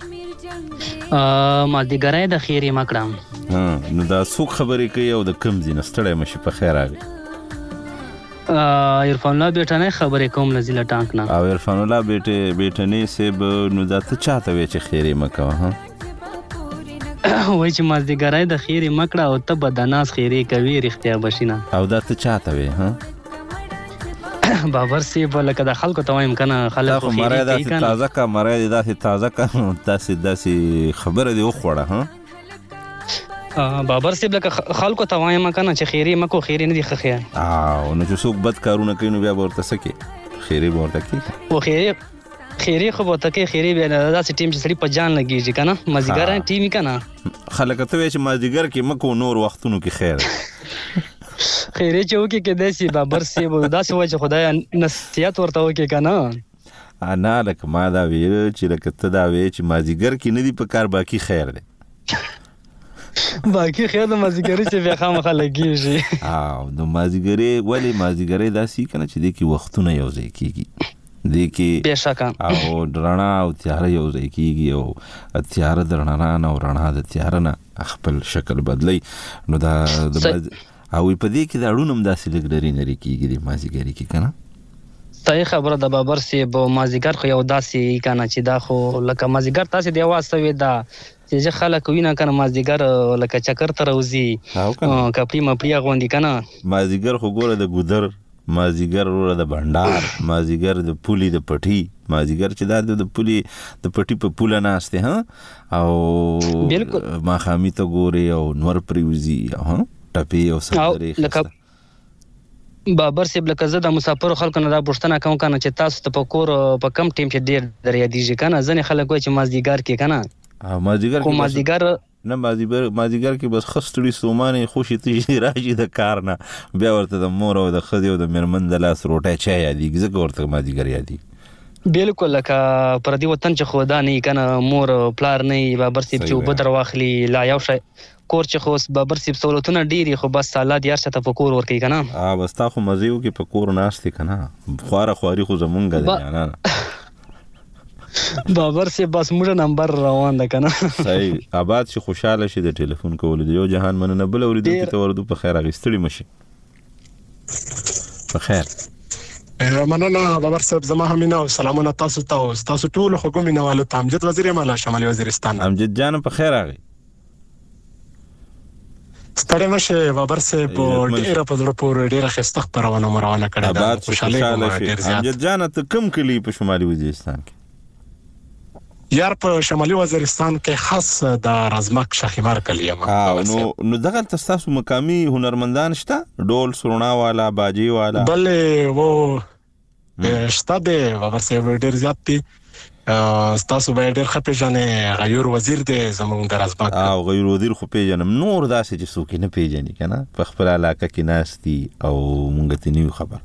ا ما دي ګرای د خیری مکړم ها نو دا څوک خبرې کوي او د کم زین ستړی مشه په خیر راغی ا عرفان الله بیٹنه خبرې کوم لزیله ټانک نه او عرفان الله بیٹه بیٹنه سیب نو دا ته چاته وی چې خیری مکو ها وای چې ما دي ګرای د خیری مکړه او ته بدناس خیری کوي رښتیا بشینه او دا ته چاته وی ها بابر سی بلکه د خلکو ته وایم کنه خلک خو مړی داسې تازه کا مړی داسې تازه کا داسې داسې خبره دی وخوړه ها بابر سی بلکه خلکو ته وایم کنه چې خیری مکو خیری نه دی خخیا او نو چې څوک بد کارونه کوي نو بیا ورته سکی خیری ورته کی او خیری خیری خو ورته کی خیری بیا داسې ټیم چې سړي په جان لګیږي کنه مازیګر ټیمي کنه خلک ته چې مازیګر کې مکو نور وختونو کې خیر خیری چې وکي کې داسي بابر سی بو داسې وای چې خدای نصیحت ورته وکي کنه انا لکه ما دا ویل چې لکه ته دا وی چې مازیګر کې نه دی په کار باقی خیر دی باقی خیر د مازیګری چې بیا خامخا لګیږي او د مازیګری ولی مازیګری داسې کنه چې د کی وختونه یو ځای کیږي د کی بشکا او درنا او تیار یو ځای کیږي او تیار درنا نه او رڼا د تیار نه خپل شکل بدلی نو دا د او په دې کې دا ړونم داسې لګري نری کیږي د مازیګری کې کنه صحیح خبره د بابر سی په مازیګر خو یو داسې کنه چې دا خو لکه مازیګر تاسو دی आवाज سوي دا چې خلک وینا کنه مازیګر لکه چکر تر وزي کپړی مپړی غوندي کنه مازیګر خو ګوره د ګودر مازیګر ور د بندار مازیګر د پولی د پټي مازیګر چې دا د پولی د پټي په پوله ناشته ها او بالکل ما خامي ته ګوري او نور پریوزي ها ټپي او سندري لکه بابر سی بلکه زه د مسافر خلکو نه دا پوښتنه کوم کنه چې تاسو ته په کور په کم ټیم کې ډیر دریا دیږي کنه ځنې خلک وایي چې مازیګر کې کنه ها مازیګر کې مازیګر نه مازیګر مازیګر کې بس خستړي سومانه خوشي ته راځي د کار نه بیا ورته د مور او د خدي او د مرمن د لاس روټه چا یادي ځکه ورته مازیګر یادي بالکل لکه پر دې وطن چې خدا نه کنه مور پلار نه بابر سی چې وبدر واخلي لا یو شي کور چې خو بابر سی سہولتونه ډيري خو بس سالات یار شته په کور ور کوي کنه ها بس تا خو مزيو کې په کور ناشته کنه خواره خواري خو زمونږ دی نه بابر سی بس موږ نمبر روان ده کنه صحیح آباد شي خوشاله شي د ټلیفون کول دی یو جهان مننه بل اوریدل ته ورده په خیر غستړي مشي په خیر مننه بابر صاحب زما همینه او سلامونه تاسو ته تاسو ټول حکومت نوالو ته امجد وزیر اعلی شمالي وزیرستان امجد جان په خیر راغی ستړی مشه بابر صاحب ډیره په زړه پورې ډیره خسته خبرونه مروانه کړې ده خوشاله شي امجد جان ته کوم کلی په شمالي وزیرستان کې یار په شمالي وزیرستان کې خاص د رزمک شخیمار کلی یم نو نو دغه تاسو مقامی هنرمندان شته ډول سرونا والا باجی والا بلې وو شته به بابر صاحب ډیر زیات دي تاسو به ډیر خپې جنې غیر وزیر دې زموږ د رزمک او غیر وزیر خو پیژنم نور داسې چې څوک نه پیژني کنه په خپل علاقه کې ناشتي او مونږ ته نیو خبر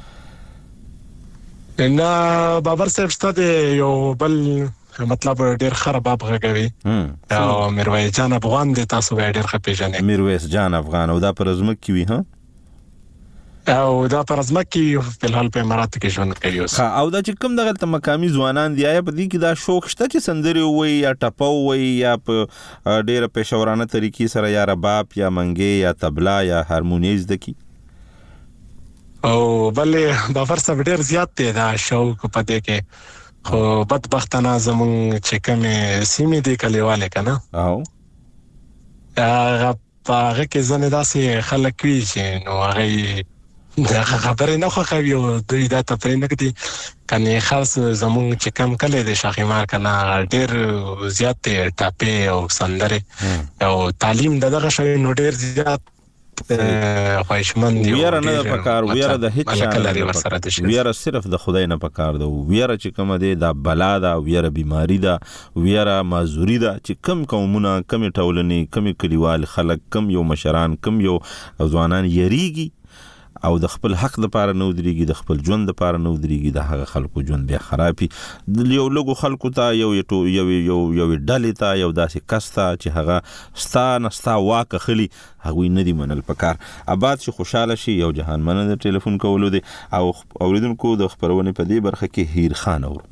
نه بابر صاحب ستاسو یو بل مطلب ډیر خراب غږوي او میرویس جان افغان دې تاسو به ډیر خپې جنې میرویس جان افغان او دا پر رزمک کې وي ها او دا پر ازمک کې په الحال په امارات کې ژوند کوي اوس ها او دا چې کوم دغه ته مقامي ځوانان دی یا په دې کې دا شوق شته چې سندري وي یا ټپو وي یا په ډیره پېښورانه طریقې سره یا رباب یا منګي یا طبلا یا هارمونیز دکی او بلې بافر صاحب ډیر زیات دی دا شوق په دې کې خو بدبختانه زمونږ چې کومه سیمې دی کلیواله کنه او هغه هغه کې ځنه داسې خلک وی چې نو هغه دا خبرې نه خو کوي او دوی دا تفرین نه کوي کني خاص زمون چې کم کله د شاخیمار کنه ډیر زیات ټاپه او سندره او تعلیم دغه شی نو ډیر زیات خوښمن دی ویره نه پکار ویره د هیڅ شان ویره صرف د خدای نه پکار ده ویره چې کوم دی دا بلا ده ویره بیماری ده ویره مازوري ده چې کم قومونه کم ټولنې کم کلیوال خلک کم یو مشران کم یو ځوانان یریږي او د خپل حق لپاره نه ودرېږي د خپل ژوند لپاره نه ودرېږي د هغه خلکو ژوند بیا خرابي د یو لګو خلکو ته یو یو یو یو یو ډلې ته یو داسې کس ته چې هغه ستا نه ستا واک اخلي هغوی نه دي منل پکار آباد چې خوشاله شي یو جهان مننه د ټلیفون کولو دی او اوریدونکو د خبرونې په دې برخه کې هیر خان اورو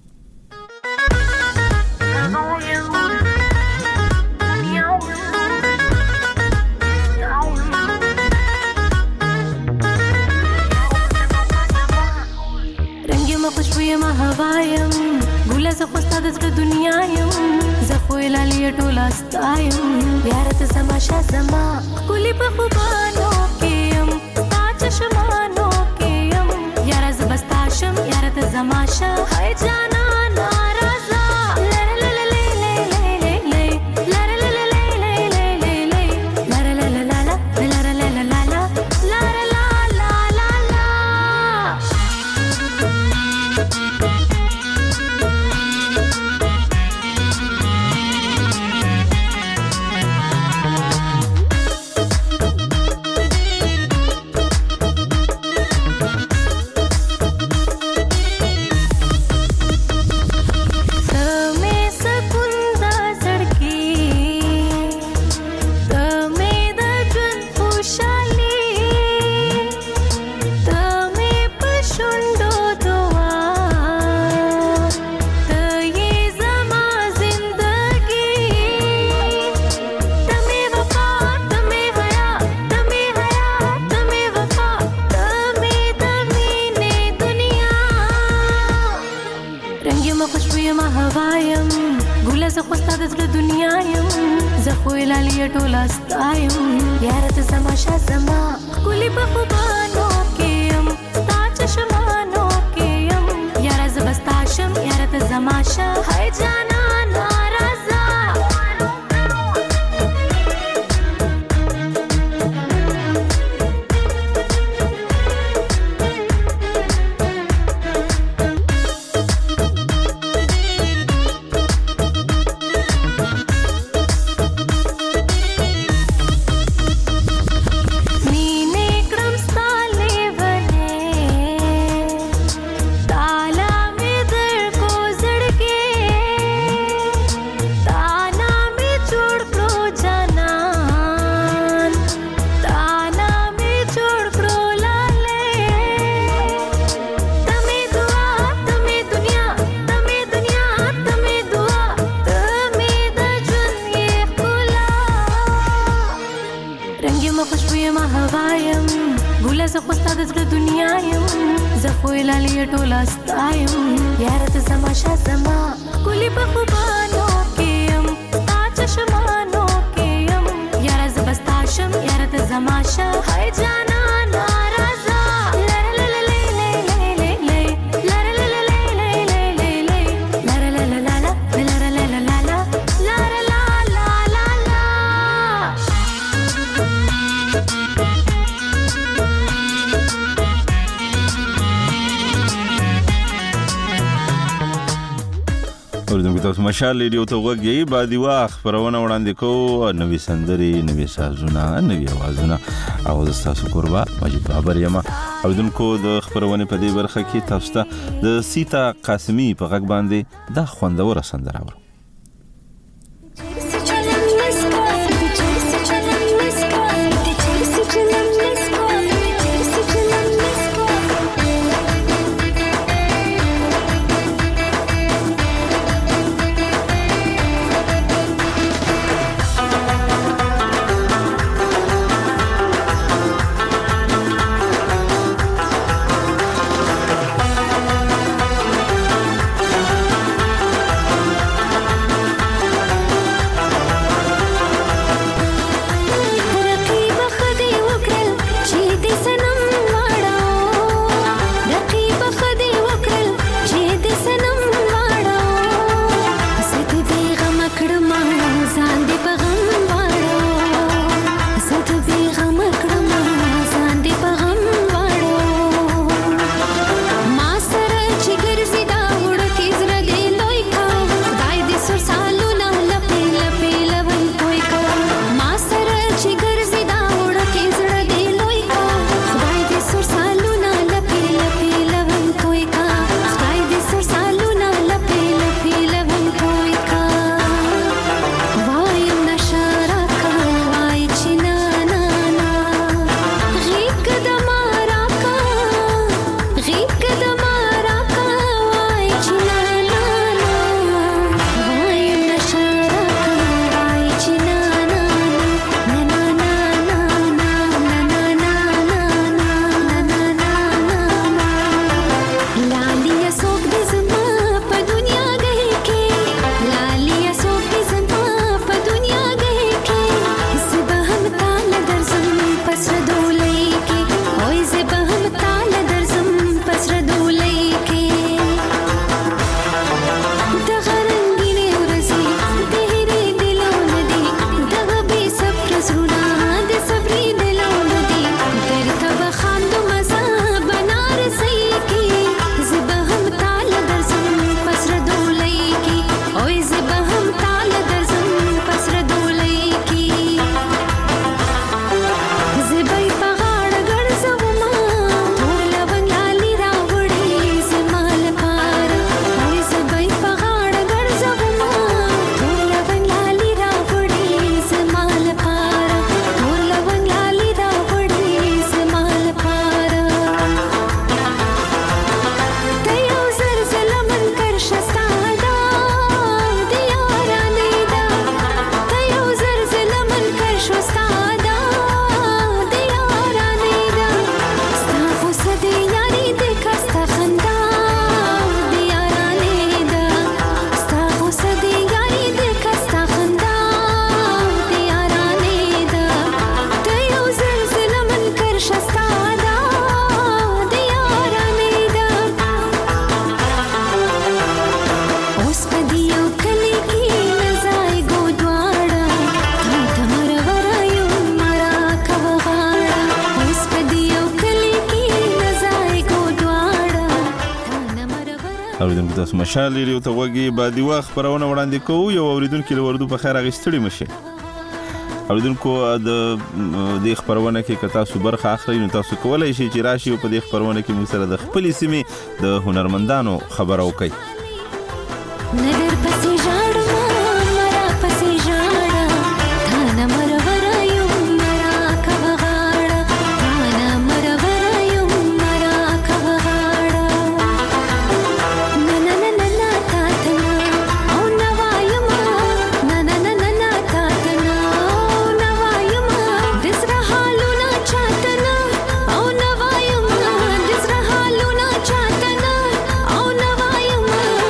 خوشبوی ما هوایم ګوله زه خو ستا د زړه دنیا یم زه خو یې لالیه ټوله ستایم یاره ته زما شه زما ښکلي په خوبانو کې یم ستا چشمانو کې یم یاره زه به ستا شم یاره ته زما شه هی جانانه راځه ټوله ستایم یاره ته زما شه زما ښکلي په خوبانو کې یم ستا چشمانو کې یم یاره زه به ستا شم یاره ته زما شه هی جانانه راځه ټوله ستایم یاره ته زما شه زما ښکلي په خوبانو کې یم ستا چشمانو کې یم یاره زه به ستا شم یاره ته زما شه هی جانانه راځه اوریدونکو تاسو مشال ریډیو ته وګورئ بعدي واخ پرونه وړاندې کوو نوې سندري نوې سازونه نوې اوازونه او تاسو قربا مجید بابر یما اوریدونکو د خبرونه په دې برخه کې تاسو ته د سیتا قاسمی په غږ باندې د خوندور سندره اورو اوریدونکو تاسو مشال ریډیو ته وګورئ بعدي وخت خبرونه وړاندې کوو. یو اوریدونکو له وردو په خیر اغستړي مشه. اوریدونکو د دې خبرونه کې که تاسو برخه اخلئ نو تاسو کولای شئ چې راشي او په دې خبرونه کې موږ سره د خپل سیمې د هنرمندانو خبرو کوي. نظر پسې ژاړم مرا پسې ژاړم تانا مرور یم مرا کوغاړه تانا مرور یم مرا کوغاړه نن نن نن تاتنا او نوایم نن نن نن تاتنا او نوایم دسره حالونه چاتنا او نوایم دسره حالونه چاتنا او نوایم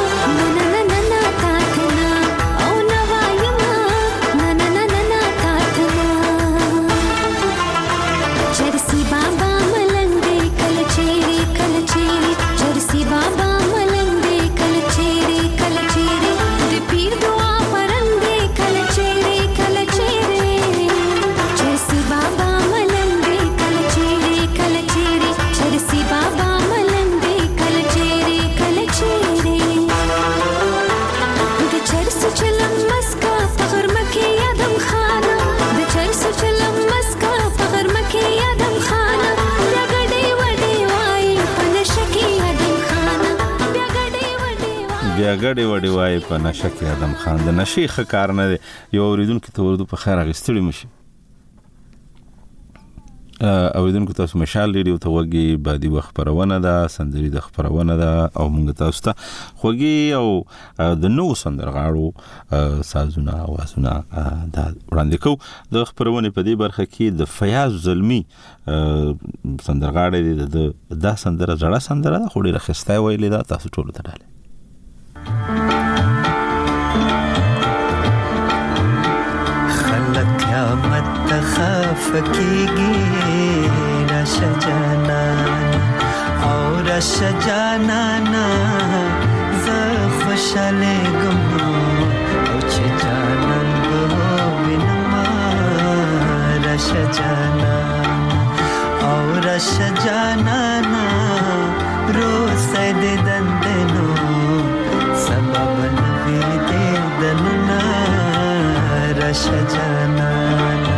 بیا ګډې وډې وای په نشه کې ادم خان د نشي ښه کار نه دی. یو اوریدونکو ته وردو په خیر اغستړي مشي. اوریدونکو تاسو مشال ریډیو ته وګورئ بعدي وخت خبرونه ده سندري د خبرونه ده او موږ تاسو ته خوږی او د نو سندرغاړو سازونه اوازونه دا وړاندې کوو. د خبرونه په دې برخه کې د فیاض زلمی سندرغاړي د دا سندره زړه سندره ده خو ډیره ښایسته ویلې ده تاسو ټول ته ډاله. خلق قیامت تخاف کیږي راشه جانان او راشه جانانا زه خوشاله ګم او چې جانان به وینم راشه جانان او راشه جانانا روسه دې دندنو سبب نوی دې دننا راشه جانانا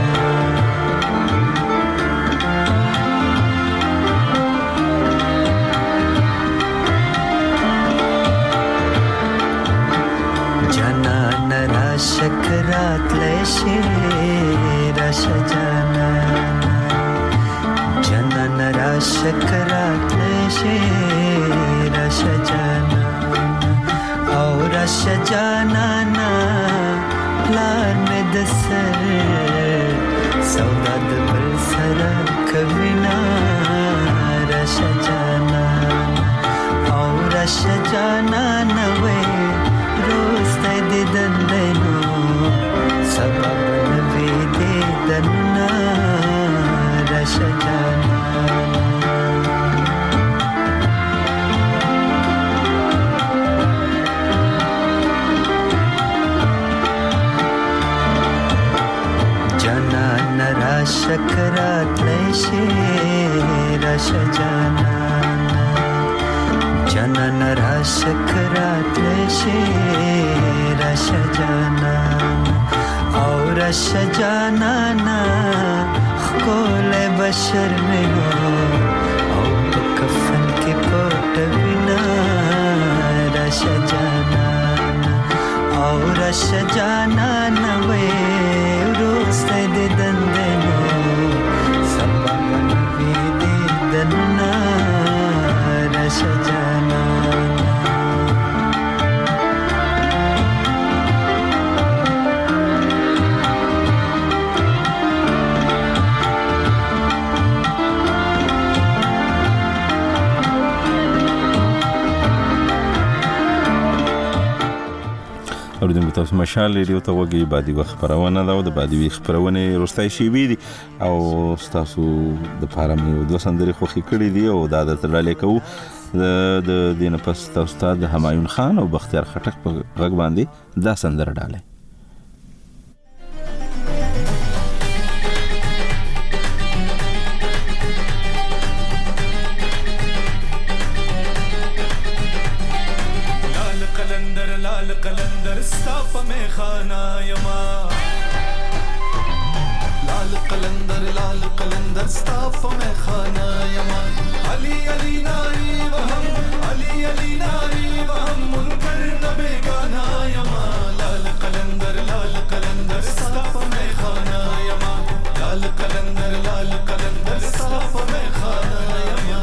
جانانا راشه کرات لشه راشه جانانا جانانا راشه کرات لشه راشه جانانا او راشه جانانا پلار میں دسر سودا دبل سرا کوینا راشه جانانا او راشه جانانا وے روز دې دندنو سبب نوی دې دننا راشه جانانا شکرات لشه راشه جانانا جانانا را شکرات لشه راشه جانانا او راشه جانانا خکول بشر میں ہو او کفن کے پوٹ بنا راشه جانانا او راشه جانانا وے روز دے دندنو دننا راشه جانانا اوریدونکو تاسو مشال ریډیو ته وګورئ بعدي وخت خبرونه ده او د بعدي وخت خبرونه وروستۍ شیبې دي او تاسو د پاره مې دوه سندرې خوښې کړې دي او دا درته ډالې کوو. د دې نه پس تاسو ته د همایون خان او بختیار خټک په غږ باندې دا سندره ډالې. ستا په مخانه یما علی علی ناری وهم علی علی ناری وهم منکر نه بیگانه یما لال قلندر لال قلندر ستا په مخانه یما لال قلندر لال قلندر ستا په مخانه یما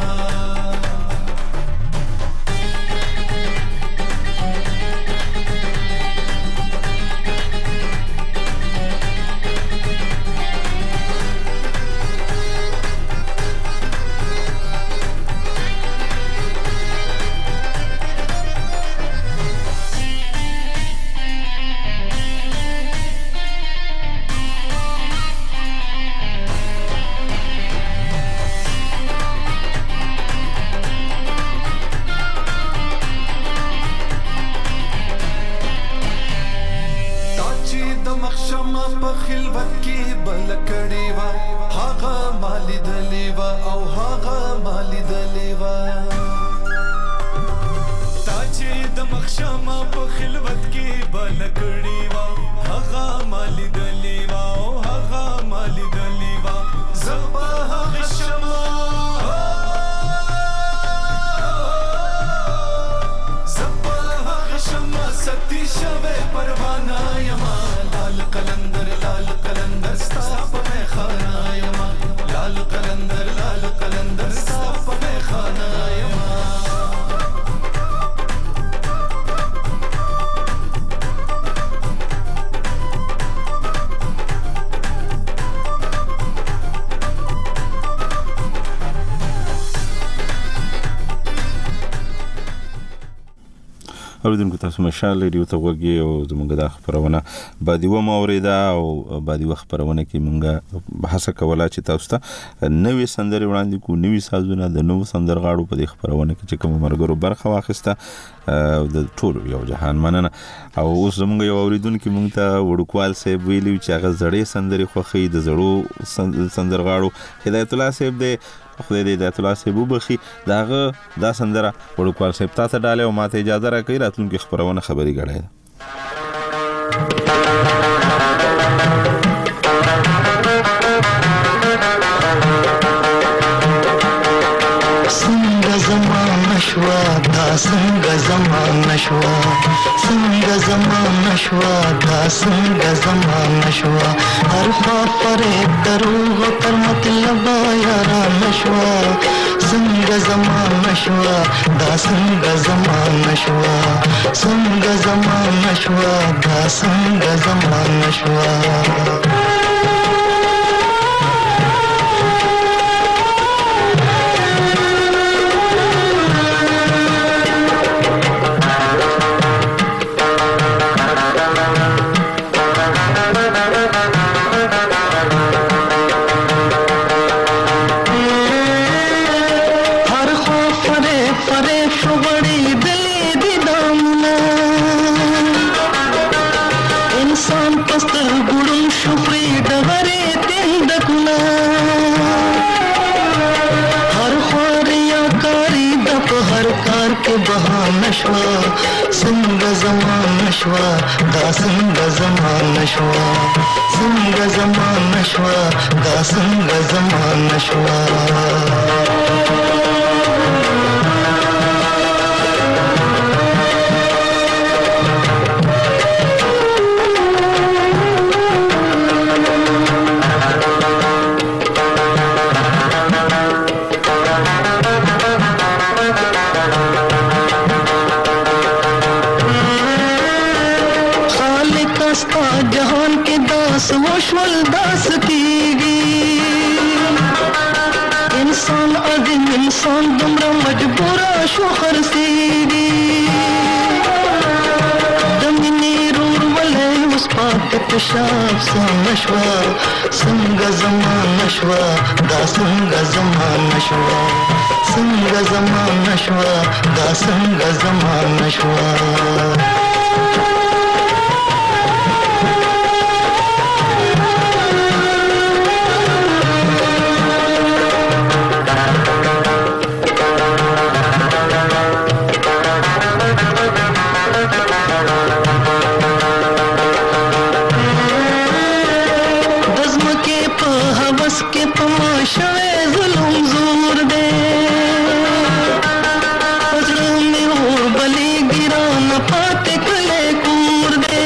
اوریدونکو تاسو مشال ریډیو ته وګورئ او زموږ د خبرونه بادیوه موریدا او بادیوه خبرونه کې مونږه بحث کوله چې تاسو ته نوې سندرې وړاندې کو نوې سازونه د نوو سندرغاړو په دې خبرونه کې چې کوم مرګرو برخه واخیسته د ټول یو جهان مننه او اوس زموږ یو اوریدونکو مونږ ته وړوکوال صاحب ویلي چې هغه زړې سندرې خوخي د زړو سندرغاړو هدایت الله صاحب د خدای دې د الله صاحب وبخي داغه دا سندره وړوکوال صاحب تاسو ډاله او ماته اجازه راکړئ راتلونکي خبرونه خبري غړای څنګه زمانه شوا دا څنګه زمانه شوا څنګه زمانه شوا دا څنګه زمانه شوا هر خوا پرې دروغ پر مطلب یاران شوا څنګه زمانه شوا دا څنګه زمانه شوا څنګه زمانه شوا دا څنګه زمانه شوا څنګه زمانه شوا دا څنګه زمانه شوا څنګه زمانه شوا دا څنګه زمانه شوا وشول داس کیږي انسان اذن انسان دومره مجبور شو خرسيږي دمني رور ولې اوس پات پشاب سمشوا څنګه زمانه شوا دا څنګه زمانه شوا څنګه زمانه شوا دا څنګه زمانه شوا شوه ظلم زور دے پزړه مې اور بلې ګران پاتې کله کور دے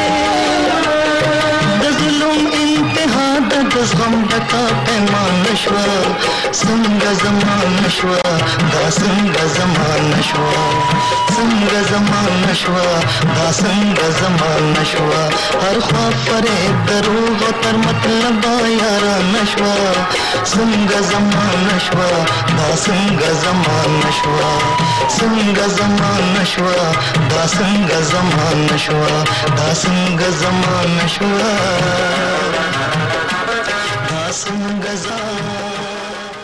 د ظلم انتها د زغم ډکا پیمان نشوا څنګه زمان نشوا دا څنګه زمان نشوا څنګه زمان نشوا دا څنګه زمان نشوا هر خوا فریب دروغ تر مطلب یار نشوا څنګه زمان نشوا دا څنګه زمان نشوا څنګه زمان نشوا دا څنګه زمان نشوا دا څنګه زمان نشوا دا څنګه